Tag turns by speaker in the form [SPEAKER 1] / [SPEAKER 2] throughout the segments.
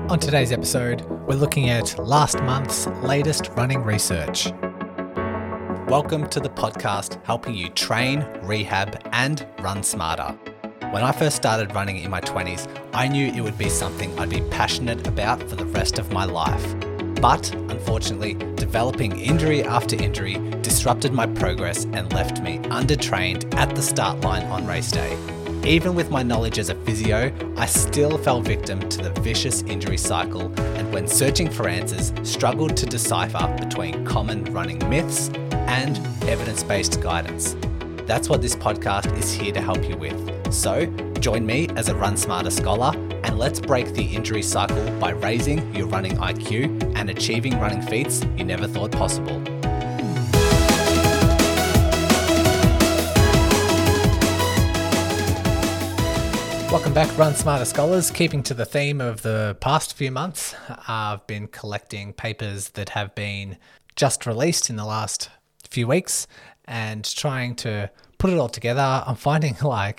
[SPEAKER 1] On today's episode, we're looking at last month's latest running research. Welcome to the podcast helping you train, rehab, and run smarter. When I first started running in my 20s, I knew it would be something I'd be passionate about for the rest of my life. But unfortunately, developing injury after injury disrupted my progress and left me undertrained at the start line on race day. Even with my knowledge as a physio, I still fell victim to the vicious injury cycle, and when searching for answers, struggled to decipher between common running myths and evidence-based guidance. That's what this podcast is here to help you with. So join me as a Run Smarter scholar, and let's break the injury cycle by raising your running IQ and achieving running feats you never thought possible. Welcome back, Run Smarter scholars. Keeping to the theme of the past few months, I've been collecting papers that have been just released in the last few weeks and trying to put it all together. I'm finding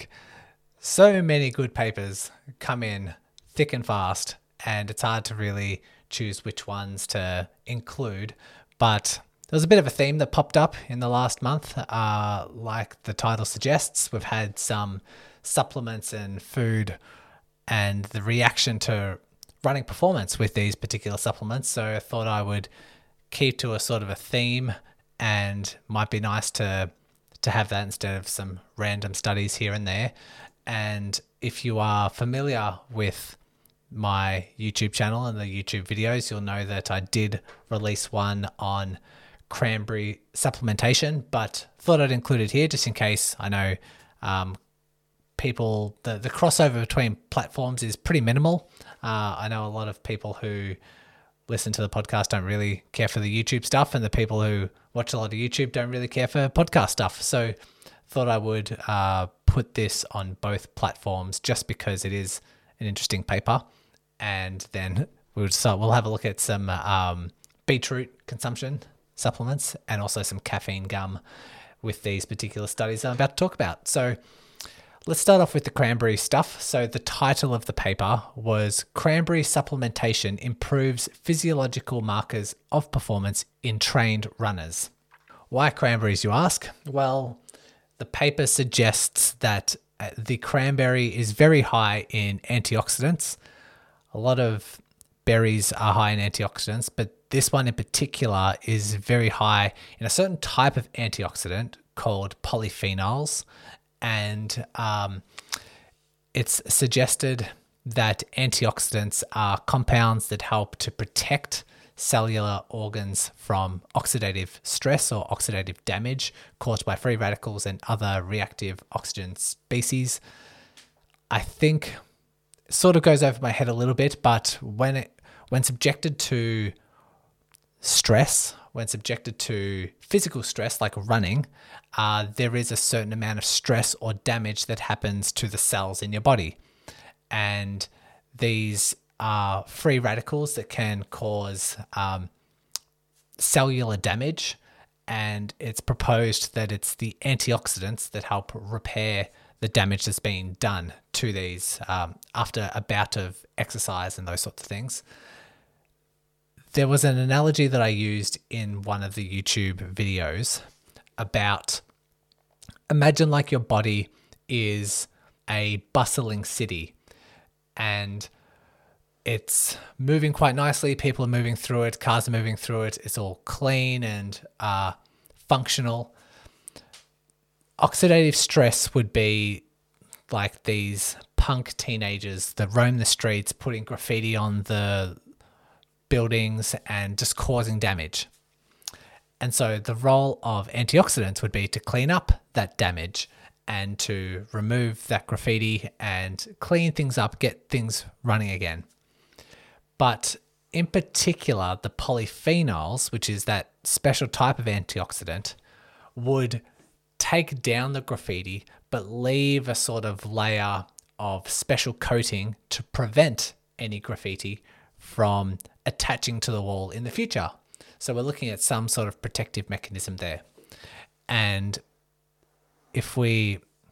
[SPEAKER 1] so many good papers come in thick and fast, and it's hard to really choose which ones to include. But there was a bit of a theme that popped up in the last month. Like the title suggests, we've had some supplements and food and the reaction to running performance with these particular supplements. So I thought I would keep to a sort of a theme, and might be nice to have that instead of some random studies here and there. And if you are familiar with my YouTube channel and the YouTube videos, you'll know that I did release one on cranberry supplementation, but thought I'd include it here just in case. I know people, the crossover between platforms is pretty minimal. I know a lot of people who listen to the podcast don't really care for the YouTube stuff, and the people who watch a lot of YouTube don't really care for podcast stuff. So thought I would put this on both platforms just because it is an interesting paper. And then we'll have a look at some beetroot consumption supplements and also some caffeine gum with these particular studies I'm about to talk about. So let's start off with the cranberry stuff. So the title of the paper was Cranberry Supplementation Improves Physiological Markers of Performance in Trained Runners. Why cranberries, you ask? Well, the paper suggests that the cranberry is very high in antioxidants. A lot of berries are high in antioxidants, but this one in particular is very high in a certain type of antioxidant called polyphenols. And it's suggested that antioxidants are compounds that help to protect cellular organs from oxidative stress or oxidative damage caused by free radicals and other reactive oxygen species. I think it sort of goes over my head a little bit, but when subjected to stress, when subjected to physical stress like running, there is a certain amount of stress or damage that happens to the cells in your body. And these are free radicals that can cause cellular damage. And it's proposed that it's the antioxidants that help repair the damage that's been done to these after a bout of exercise and those sorts of things. There was an analogy that I used in one of the YouTube videos about, imagine like your body is a bustling city and it's moving quite nicely. People are moving through it. Cars are moving through it. It's all clean and functional. Oxidative stress would be like these punk teenagers that roam the streets, putting graffiti on the buildings and just causing damage. And so the role of antioxidants would be to clean up that damage and to remove that graffiti and clean things up, get things running again. But in particular, the polyphenols, which is that special type of antioxidant, would take down the graffiti but leave a sort of layer of special coating to prevent any graffiti from attaching to the wall in the future. So we're looking at some sort of protective mechanism there. And if we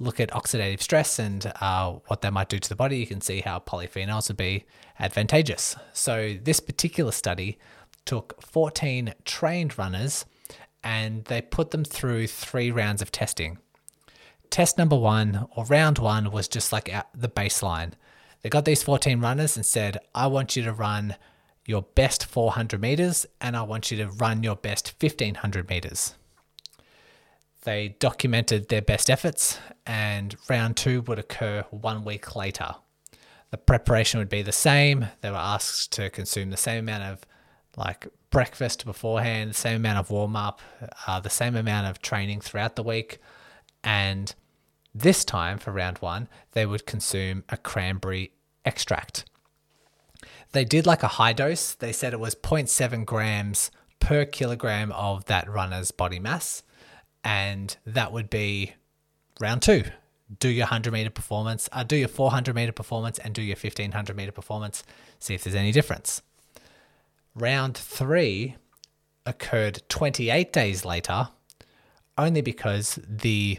[SPEAKER 1] look at oxidative stress and what they might do to the body, you can see how polyphenols would be advantageous. So this particular study took 14 trained runners and they put them through 3 rounds of testing. Test number 1, or round 1, was just like the baseline. They got these 14 runners and said, I want you to run your best 400 meters and I want you to run your best 1500 meters. They documented their best efforts, and round 2 would occur 1 week later. The preparation would be the same. They were asked to consume the same amount of breakfast beforehand, the same amount of warm-up, the same amount of training throughout the week. And this time for round 1, they would consume a cranberry extract. They did a high dose. They said it was 0.7 grams per kilogram of that runner's body mass. And that would be round 2. Do your 100 meter performance, do your 400 meter performance, and do your 1500 meter performance. See if there's any difference. Round 3 occurred 28 days later, only because the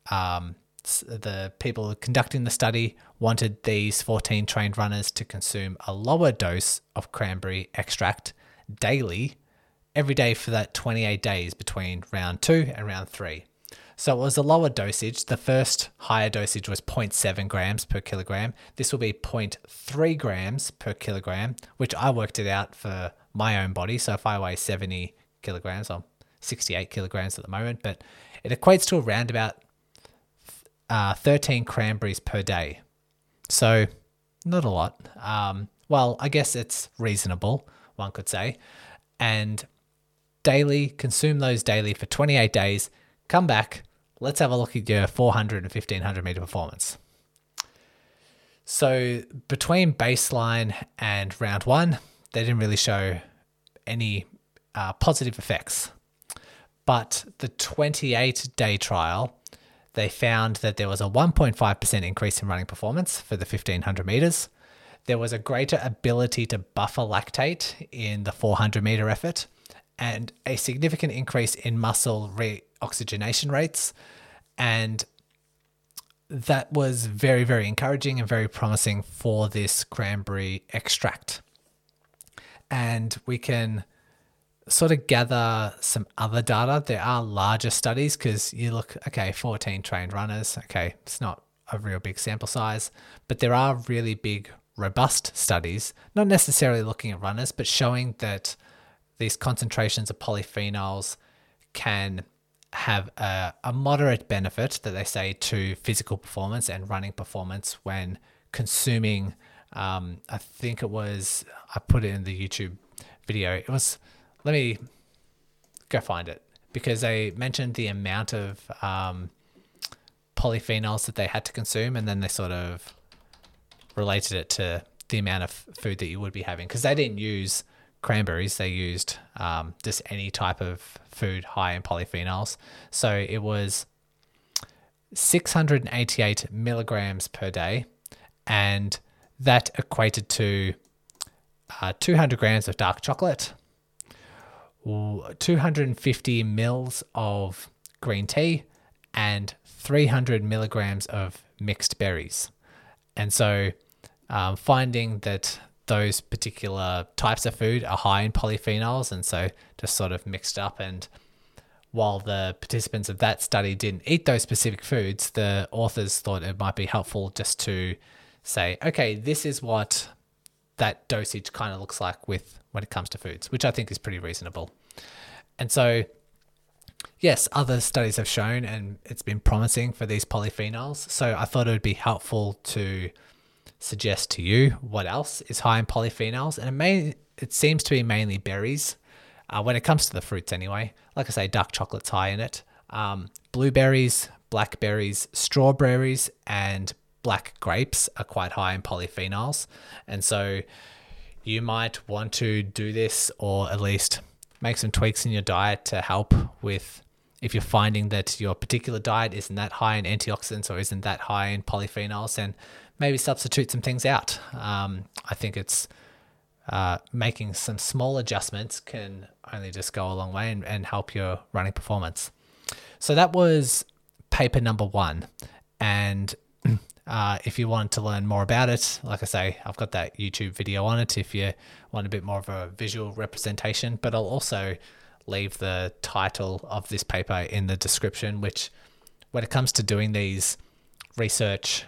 [SPEAKER 1] people conducting the study wanted these 14 trained runners to consume a lower dose of cranberry extract daily, every day for that 28 days between round 2 and round 3. So it was a lower dosage. The first higher dosage was 0.7 grams per kilogram. This will be 0.3 grams per kilogram, which I worked it out for my own body. So if I weigh 70 kilograms, I'm 68 kilograms at the moment, but it equates to around about 13 cranberries per day. So not a lot. Well, I guess it's reasonable, one could say. And consume those daily for 28 days, come back, let's have a look at your 400 and 1500 meter performance. So between baseline and round 1, they didn't really show any positive effects. But the 28-day trial, they found that there was a 1.5% increase in running performance for the 1500 meters. There was a greater ability to buffer lactate in the 400 meter effort, and a significant increase in muscle reoxygenation rates. And that was very, very encouraging and very promising for this cranberry extract. And we can sort of gather some other data. There are larger studies because you look, 14 trained runners. It's not a real big sample size, but there are really big, robust studies, not necessarily looking at runners, but showing that these concentrations of polyphenols can have a moderate benefit, that they say, to physical performance and running performance when consuming, I think it was, I put it in the YouTube video. It was, let me go find it, because they mentioned the amount of polyphenols that they had to consume, and then they sort of related it to the amount of food that you would be having, because they didn't use cranberries, they used just any type of food high in polyphenols. So it was 688 milligrams per day, and that equated to 200 grams of dark chocolate, 250 mils of green tea, and 300 milligrams of mixed berries. And so finding that those particular types of food are high in polyphenols, and so just sort of mixed up. And while the participants of that study didn't eat those specific foods, the authors thought it might be helpful just to say, okay, this is what that dosage kind of looks like when it comes to foods, which I think is pretty reasonable. And so, yes, other studies have shown, and it's been promising for these polyphenols. So I thought it would be helpful to suggest to you what else is high in polyphenols. And it seems to be mainly berries when it comes to the fruits anyway. Like I say, dark chocolate's high in it. Blueberries, blackberries, strawberries, and black grapes are quite high in polyphenols. And so you might want to do this, or at least make some tweaks in your diet to help with, if you're finding that your particular diet isn't that high in antioxidants or isn't that high in polyphenols, and maybe substitute some things out. I think it's making some small adjustments can only just go a long way and help your running performance. So that was paper number 1. And if you want to learn more about it, like I say, I've got that YouTube video on it if you want a bit more of a visual representation, but I'll also leave the title of this paper in the description, which when it comes to doing these research,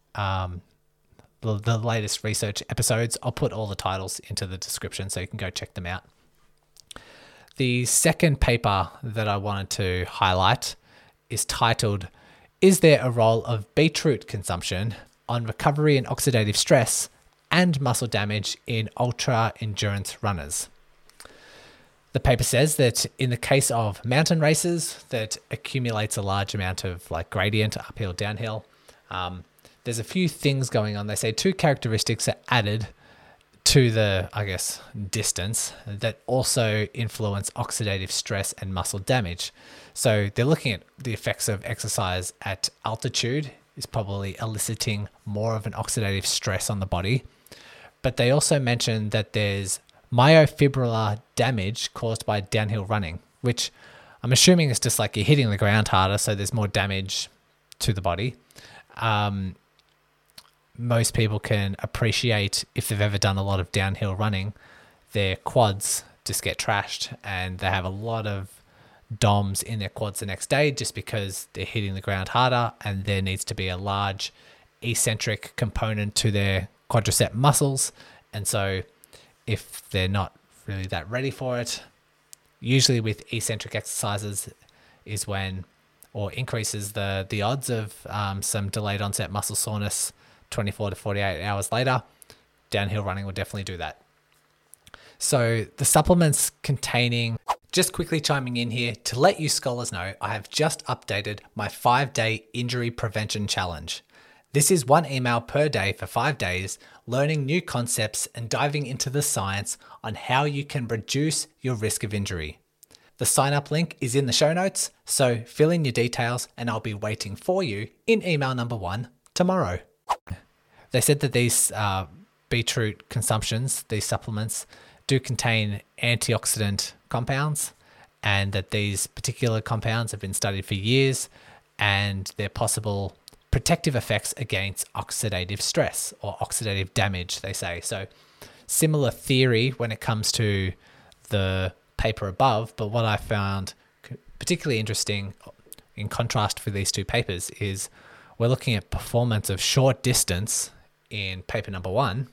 [SPEAKER 1] the latest research episodes, I'll put all the titles into the description so you can go check them out. The second paper that I wanted to highlight is titled, "Is there a role of beetroot consumption on recovery and oxidative stress and muscle damage in ultra endurance runners?" The paper says that in the case of mountain races that accumulates a large amount of like gradient, uphill, downhill, there's a few things going on. They say two characteristics are added to the, I guess, distance that also influence oxidative stress and muscle damage. So they're looking at the effects of exercise at altitude is probably eliciting more of an oxidative stress on the body. But they also mention that there's myofibrillar damage caused by downhill running, which I'm assuming is just like you're hitting the ground harder, so there's more damage to the body. Most people can appreciate, if they've ever done a lot of downhill running, their quads just get trashed and they have a lot of DOMs in their quads the next day just because they're hitting the ground harder, and there needs to be a large eccentric component to their quadricep muscles. And so if they're not really that ready for it, usually with eccentric exercises is when, or increases the odds of some delayed onset muscle soreness 24 to 48 hours later. Downhill running will definitely do that. So the supplements containing, just quickly chiming in here to let you scholars know, I have just updated my 5-day injury prevention challenge. This is 1 email per day for 5 days, learning new concepts and diving into the science on how you can reduce your risk of injury. The sign up link is in the show notes, so fill in your details and I'll be waiting for you in email number 1 tomorrow. They said that these beetroot consumptions, these supplements, do contain antioxidant compounds, and that these particular compounds have been studied for years, and their possible protective effects against oxidative stress or oxidative damage, they say. So similar theory when it comes to the paper above, but what I found particularly interesting in contrast with these two papers is we're looking at performance of short distance in paper number 1,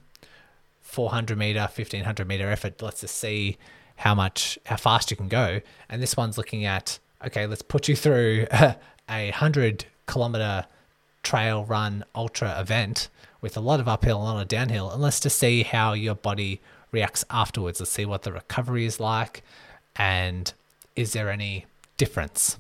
[SPEAKER 1] 400 meter, 1500 meter effort. Let's just see how fast you can go. And this one's looking at, okay, let's put you through a 100-kilometer trail run ultra event with a lot of uphill and a lot of downhill, and let's just see how your body reacts afterwards. Let's see what the recovery is like, and is there any difference?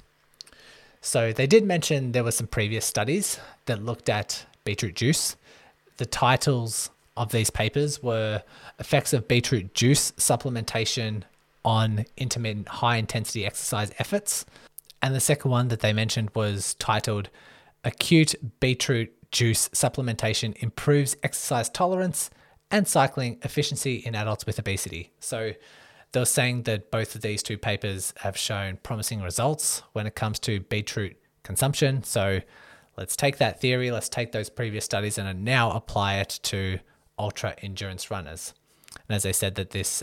[SPEAKER 1] So they did mention there were some previous studies that looked at beetroot juice. The titles of these papers were Effects of Beetroot Juice Supplementation on Intermittent High Intensity Exercise Efforts. And the second one that they mentioned was titled Acute Beetroot Juice Supplementation Improves Exercise Tolerance and Cycling Efficiency in Adults with Obesity. So they were saying that both of these two papers have shown promising results when it comes to beetroot consumption. So let's take that theory, let's take those previous studies and now apply it to ultra endurance runners. And as they said, that this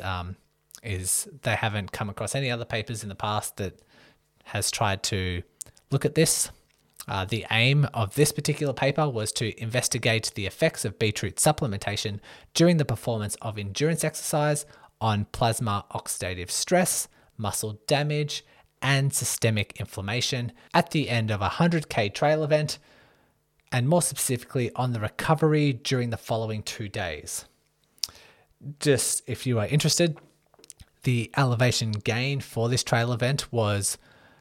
[SPEAKER 1] they haven't come across any other papers in the past that has tried to look at this. The aim of this particular paper was to investigate the effects of beetroot supplementation during the performance of endurance exercise on plasma oxidative stress, muscle damage, and systemic inflammation at the end of a 100K trail event, and more specifically on the recovery during the following 2 days. Just if you are interested, the elevation gain for this trail event was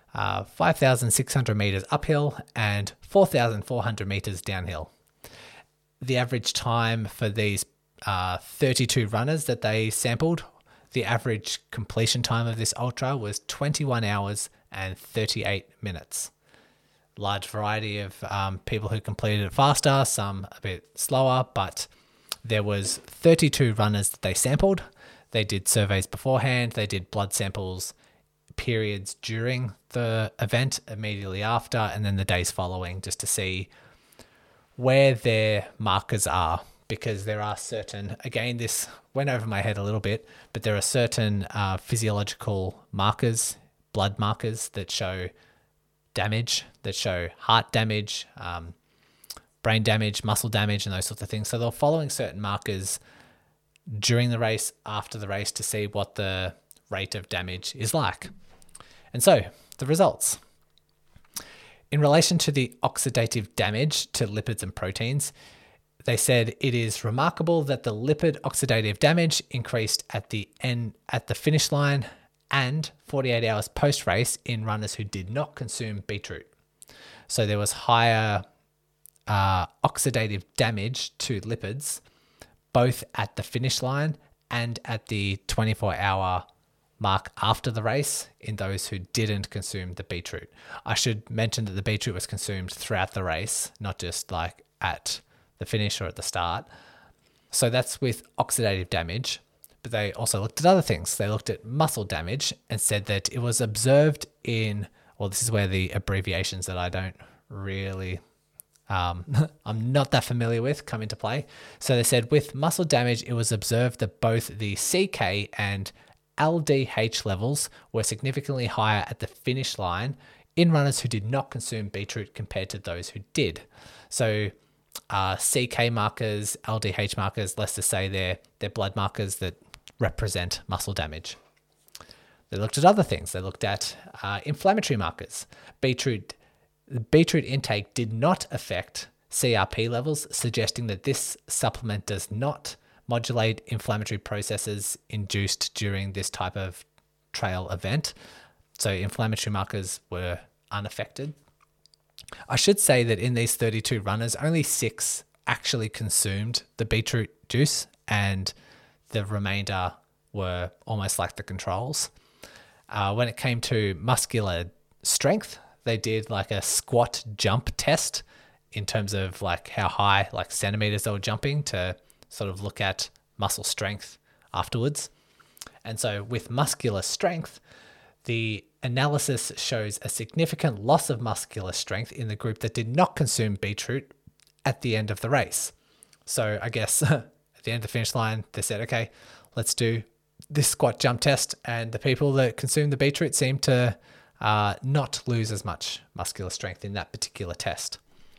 [SPEAKER 1] 5,600 meters uphill and 4,400 meters downhill. The average time for these 32 runners that they sampled, the average completion time of this ultra was 21 hours and 38 minutes. Large variety of people who completed it faster, some a bit slower, but there was 32 runners that they sampled. They did surveys beforehand, they did blood samples periods during the event, immediately after, and then the days following, just to see where their markers are, because there are certain, again, this went over my head a little bit, but there are certain physiological markers, blood markers that show damage, that show heart damage, brain damage, muscle damage, and those sorts of things. So they're following certain markers during the race, after the race, to see what the rate of damage is like. And so the results. In relation to the oxidative damage to lipids and proteins, they said it is remarkable that the lipid oxidative damage increased at the finish line and 48 hours post-race in runners who did not consume beetroot. So there was higher oxidative damage to lipids both at the finish line and at the 24-hour mark after the race in those who didn't consume the beetroot. I should mention that the beetroot was consumed throughout the race, not just like at the finish or at the start. So that's with oxidative damage. But they also looked at other things. They looked at muscle damage and said that it was observed in, well, this is where the abbreviations that I don't really, I'm not that familiar with come into play. So they said with muscle damage, it was observed that both the CK and LDH levels were significantly higher at the finish line in runners who did not consume beetroot compared to those who did. So CK markers, LDH markers, let's just say they're blood markers that represent muscle damage. They looked at other things. They looked at inflammatory markers. Beetroot intake did not affect CRP levels, suggesting that this supplement does not modulate inflammatory processes induced during this type of trail event. So inflammatory markers were unaffected. I should say that in these 32 runners, only 6 actually consumed the beetroot juice, and the remainder were almost like the controls. When it came to muscular strength, they did like a squat jump test in terms of like how high, like centimeters they were jumping, to sort of look at muscle strength afterwards. And so with muscular strength, the analysis shows a significant loss of muscular strength in the group that did not consume beetroot at the end of the race. So I guess at the end of the finish line, they said, okay, let's do this squat jump test. And the people that consumed the beetroot seemed to not lose as much muscular strength in that particular test.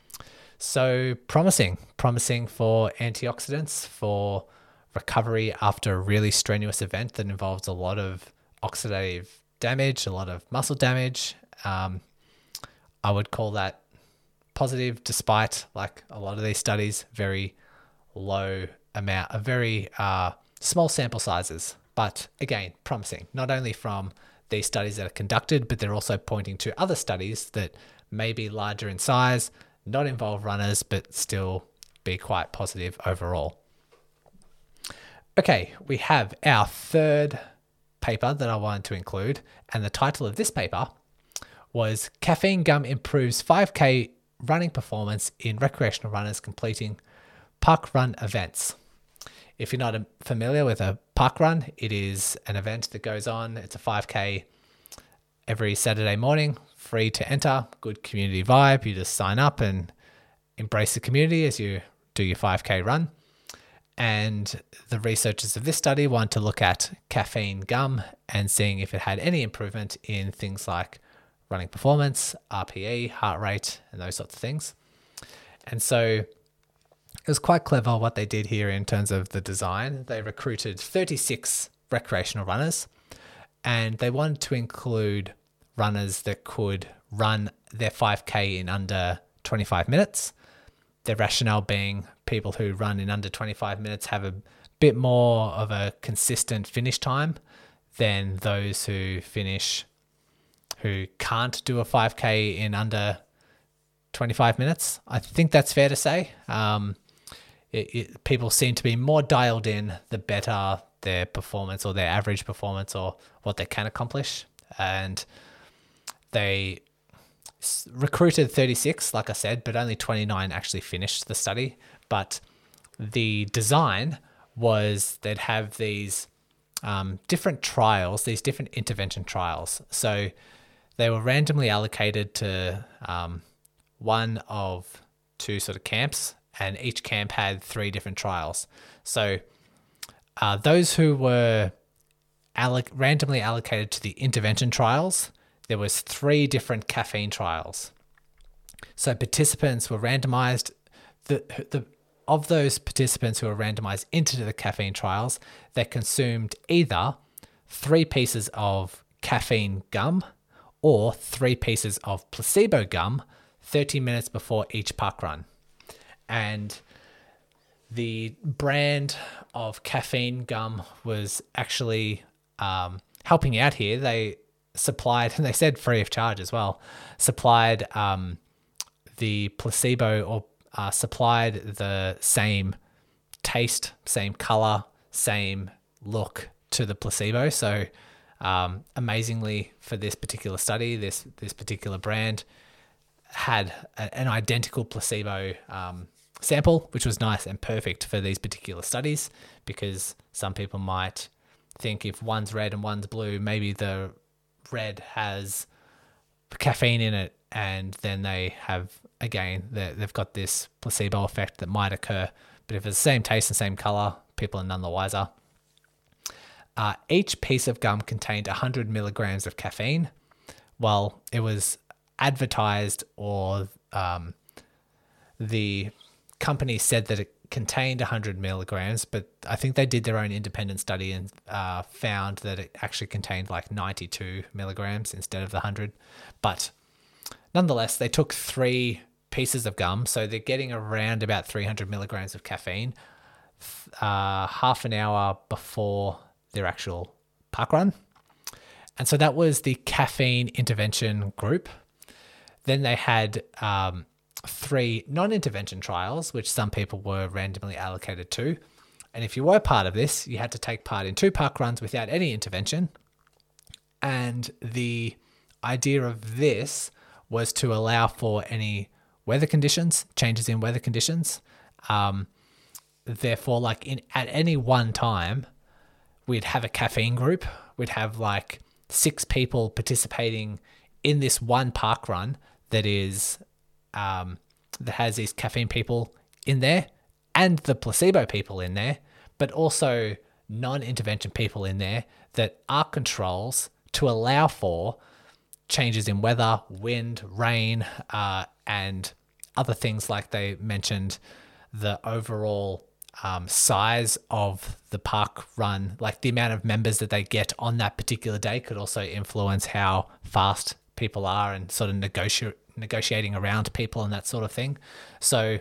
[SPEAKER 1] So promising for antioxidants, for recovery after a really strenuous event that involves a lot of oxidative damage, a lot of muscle damage. I would call that positive, despite like a lot of these studies, very low amount, very small sample sizes. But again, promising, not only from these studies that are conducted, but they're also pointing to other studies that may be larger in size, not involve runners, but still be quite positive overall. Okay, we have our third paper that I wanted to include, and the title of this paper was Caffeine Gum Improves 5K Running Performance in Recreational Runners Completing Park Run Events. If you're not familiar with a park run, it is an event that goes on. It's a 5K every Saturday morning, free to enter, good community vibe. You just sign up and embrace the community as you do your 5K run. And the researchers of this study wanted to look at caffeine gum and seeing if it had any improvement in things like running performance, RPE, heart rate, and those sorts of things. And so it was quite clever what they did here in terms of the design. They recruited 36 recreational runners, and they wanted to include runners that could run their 5K in under 25 minutes. Their rationale being people who run in under 25 minutes have a bit more of a consistent finish time than those who can't do a 5K in under 25 minutes. I think that's fair to say. People seem to be more dialed in the better their performance or their average performance or what they can accomplish. And they recruited 36, like I said, but only 29 actually finished the study. But the design was they'd have these different trials, these different intervention trials. So they were randomly allocated to one of two sort of camps, and each camp had 3 different trials. So those who were randomly allocated to the intervention trials, there was 3 different caffeine trials. So participants were randomized. Of those participants who were randomized into the caffeine trials, they consumed either 3 pieces of caffeine gum or 3 pieces of placebo gum 30 minutes before each park run. And the brand of caffeine gum was actually helping out here. They supplied, and they said free of charge as well, supplied the placebo, or supplied the same taste, same color, same look to the placebo. So amazingly, for this particular study, this particular brand had an identical placebo sample, which was nice and perfect for these particular studies, because some people might think if one's red and one's blue, maybe the red has caffeine in it, and then they have, again, they've got this placebo effect that might occur. But if it's the same taste and same color, people are none the wiser. Each piece of gum contained 100 milligrams of caffeine. Well, it was advertised, or the company said that it contained 100 milligrams, but I think they did their own independent study and found that it actually contained like 92 milligrams instead of the 100. But nonetheless, they took 3 pieces of gum, so they're getting around about 300 milligrams of caffeine half an hour before their actual park run. And so that was the caffeine intervention group. Then they had 3 non-intervention trials, which some people were randomly allocated to. And if you were part of this, you had to take part in 2 park runs without any intervention. And the idea of this was to allow for any weather conditions, changes in weather conditions. Therefore, like at any one time, we'd have a caffeine group. We'd have like 6 people participating in this one park run that is that has these caffeine people in there and the placebo people in there, but also non-intervention people in there that are controls to allow for changes in weather, wind, rain, and other things. Like they mentioned, the overall size of the park run, like the amount of members that they get on that particular day, could also influence how fast people are and sort of negotiating around people and that sort of thing. So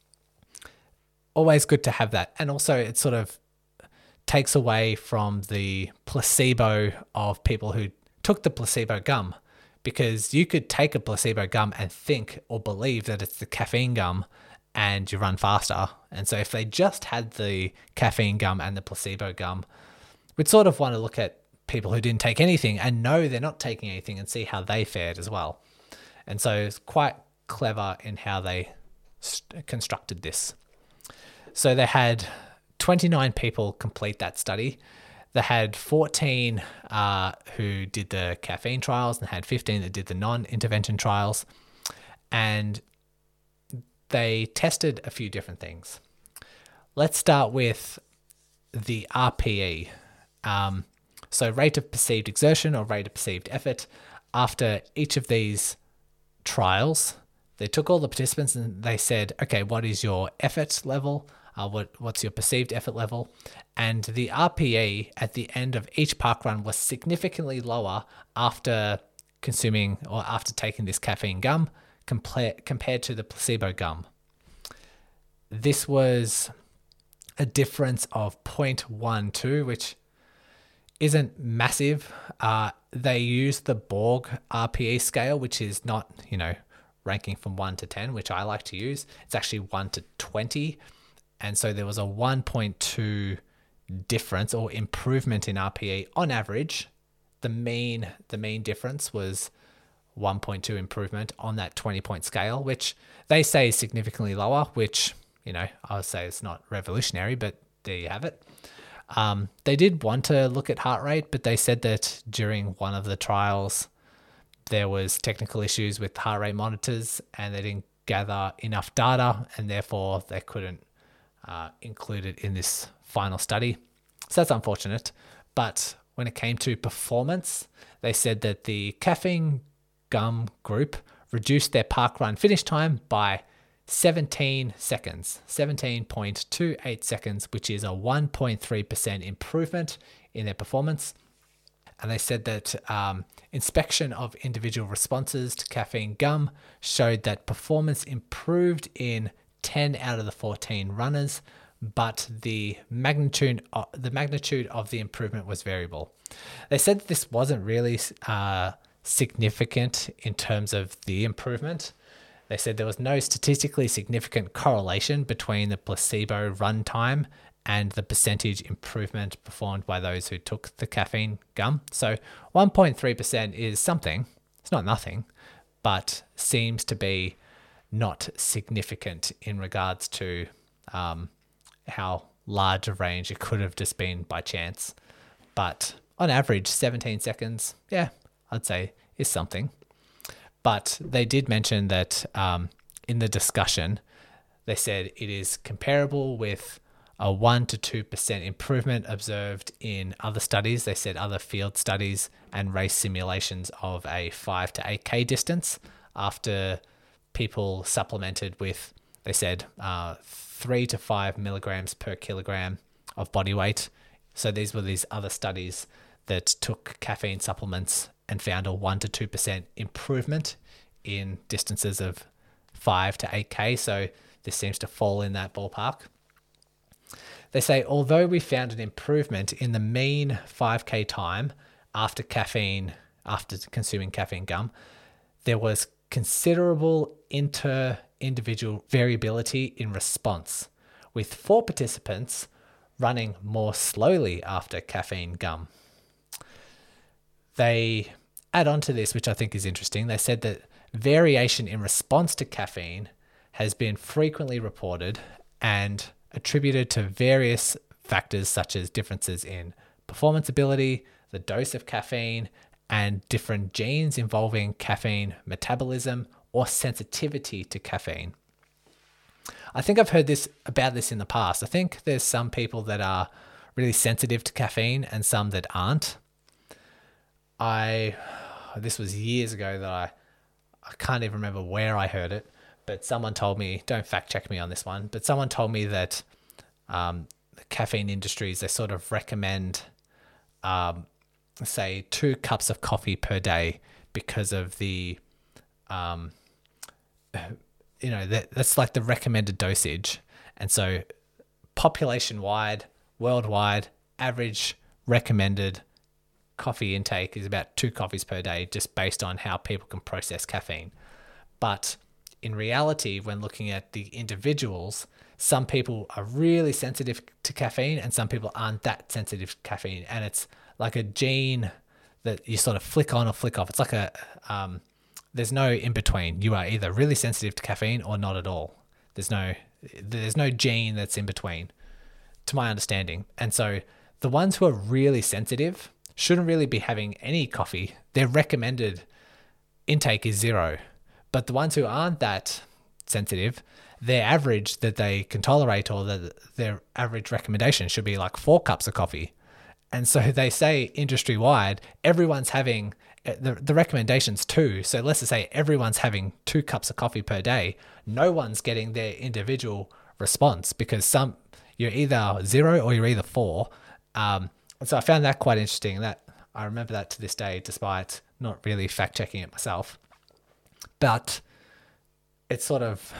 [SPEAKER 1] always good to have that. And also it sort of takes away from the placebo of people who took the placebo gum, because you could take a placebo gum and think or believe that it's the caffeine gum and you run faster. And so if they just had the caffeine gum and the placebo gum, we'd sort of want to look at people who didn't take anything and know they're not taking anything and see how they fared as well. And so it's quite clever in how they constructed this. So they had 29 people complete that study. They had 14 who did the caffeine trials, and had 15 that did the non-intervention trials. And they tested a few different things. Let's start with the RPE. So rate of perceived exertion, or rate of perceived effort. After each of these trials, they took all the participants and they said, okay, what is your effort level? What's your perceived effort level? And the RPE at the end of each park run was significantly lower after consuming, or after taking this caffeine gum, compared to the placebo gum. This was a difference of 0.12, which isn't massive. They used the Borg RPE scale, which is not, ranking from 1 to 10, which I like to use. It's actually 1 to 20. And so there was a 1.2 difference, or improvement in RPE on average. The mean difference was 1.2 improvement on that 20-point scale, which they say is significantly lower, which, I would say it's not revolutionary, but there you have it. They did want to look at heart rate, but they said that during one of the trials, there was technical issues with heart rate monitors and they didn't gather enough data, and therefore they couldn't include it in this final study. So that's unfortunate. But when it came to performance, they said that the caffeine gum group reduced their parkrun finish time by 17 seconds, 17.28 seconds, which is a 1.3% improvement in their performance. And they said that inspection of individual responses to caffeine gum showed that performance improved in 10 out of the 14 runners, but the magnitude of the improvement was variable. They said that this wasn't really significant in terms of the improvement. They said there was no statistically significant correlation between the placebo run time and the percentage improvement performed by those who took the caffeine gum. So 1.3% is something. It's not nothing, but seems to be not significant in regards to how large a range it could have just been by chance. But on average, 17 seconds, yeah, I'd say is something. But they did mention that in the discussion, they said it is comparable with a 1 to 2% improvement observed in other studies. They said other field studies and race simulations of a 5 to 8K distance after people supplemented with, they said, 3 to 5 milligrams per kilogram of body weight. So these were these other studies that took caffeine supplements and found a 1 to 2% improvement in distances of 5 to 8K. So this seems to fall in that ballpark. They say, although we found an improvement in the mean 5K time after consuming caffeine gum, there was considerable inter-individual variability in response, with 4 participants running more slowly after caffeine gum. They add on to this, which I think is interesting. They said that variation in response to caffeine has been frequently reported and attributed to various factors such as differences in performance ability, the dose of caffeine, and different genes involving caffeine metabolism or sensitivity to caffeine. I think I've heard about this in the past. I think there's some people that are really sensitive to caffeine and some that aren't. This was years ago that I can't even remember where I heard it, but someone told me, don't fact check me on this one, but someone told me that the caffeine industries, they sort of recommend, say 2 cups of coffee per day because of the, that's like the recommended dosage. And so population-wide, worldwide, average recommended coffee intake is about 2 coffees per day, just based on how people can process caffeine. But in reality, when looking at the individuals, some people are really sensitive to caffeine and some people aren't that sensitive to caffeine. And it's like a gene that you sort of flick on or flick off. It's like there's no in between. You are either really sensitive to caffeine or not at all. There's no gene that's in between, to my understanding. And so the ones who are really sensitive shouldn't really be having any coffee. Their recommended intake is 0. But the ones who aren't that sensitive, their average that they can tolerate, or their average recommendation should be like 4 cups of coffee. And so they say industry-wide, everyone's having, the recommendation's 2. So let's just say everyone's having 2 cups of coffee per day. No one's getting their individual response because you're either 0 or you're either 4. And so I found that quite interesting. That I remember that to this day, despite not really fact-checking it myself. But it sort of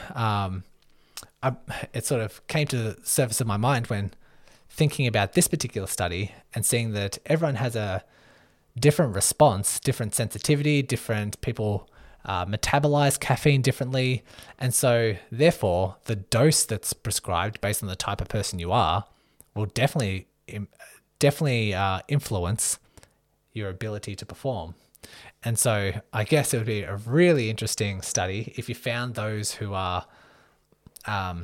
[SPEAKER 1] came to the surface of my mind when thinking about this particular study and seeing that everyone has a different response, different sensitivity, different people metabolize caffeine differently. And so therefore the dose that's prescribed based on the type of person you are will definitely influence your ability to perform. And so I guess it would be a really interesting study if you found those who are who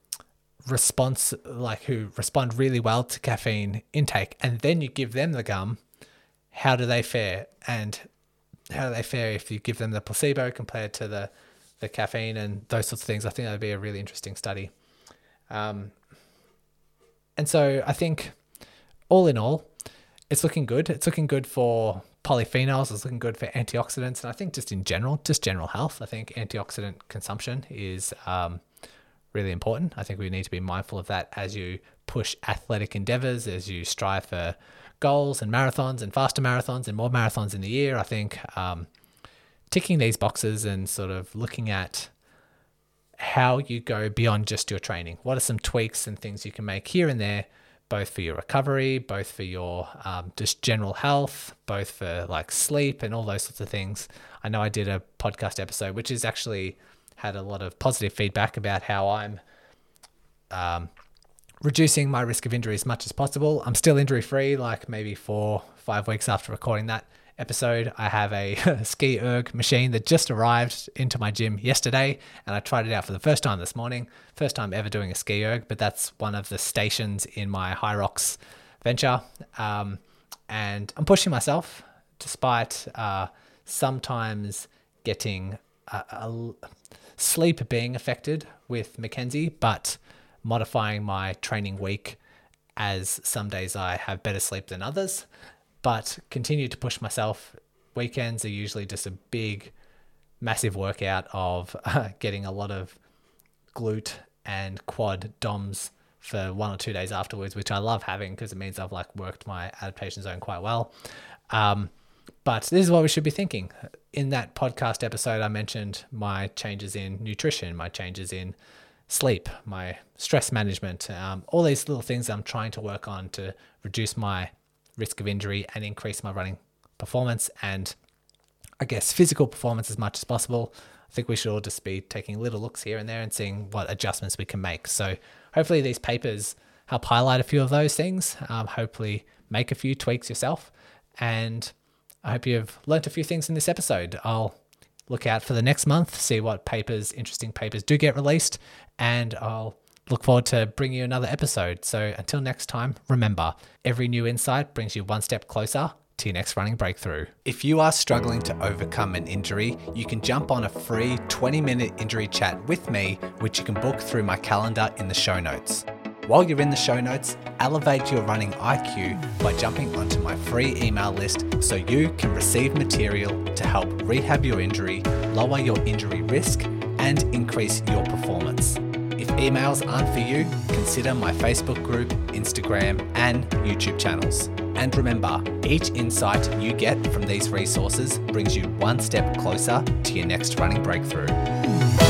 [SPEAKER 1] respond really well to caffeine intake, and then you give them the gum. How do they fare? And how do they fare if you give them the placebo compared to the the caffeine and those sorts of things. I think that would be a really interesting study. And so I think all in all, it's looking good. It's looking good for polyphenols. It's looking good for antioxidants. And I think just in general, just general health, I think antioxidant consumption is really important. I think we need to be mindful of that as you push athletic endeavors, as you strive for goals and marathons and faster marathons and more marathons in the year. I think ticking these boxes and sort of looking at how you go beyond just your training. What are some tweaks and things you can make here and there, both for your recovery, both for your just general health, both for like sleep and all those sorts of things. I know I did a podcast episode, which has actually had a lot of positive feedback about how I'm reducing my risk of injury as much as possible. I'm still injury free, like maybe 4-5 weeks after recording that episode. I have a ski erg machine that just arrived into my gym yesterday, and I tried it out for the first time this morning. First time ever doing a ski erg, but that's one of the stations in my Hyrox venture. And I'm pushing myself despite sometimes getting sleep being affected with Mackenzie, but modifying my training week as some days I have better sleep than others, but continue to push myself. Weekends are usually just a big, massive workout of getting a lot of glute and quad DOMs for 1 or 2 days afterwards, which I love having because it means I've like worked my adaptation zone quite well. But this is what we should be thinking. In that podcast episode, I mentioned my changes in nutrition, my changes in sleep, my stress management, all these little things I'm trying to work on to reduce my risk of injury and increase my running performance and I guess physical performance as much as possible. I think we should all just be taking little looks here and there and seeing what adjustments we can make. So hopefully these papers help highlight a few of those things, hopefully make a few tweaks yourself. And I hope you've learnt a few things in this episode. I'll look out for the next month, see what interesting papers do get released, and I'll look forward to bringing you another episode. So until next time, remember, every new insight brings you one step closer to your next running breakthrough. If you are struggling to overcome an injury, you can jump on a free 20-minute injury chat with me, which you can book through my calendar in the show notes. While you're in the show notes, elevate your running IQ by jumping onto my free email list so you can receive material to help rehab your injury, lower your injury risk, and increase your performance. If emails aren't for you, consider my Facebook group, Instagram, and YouTube channels. And remember, each insight you get from these resources brings you one step closer to your next running breakthrough.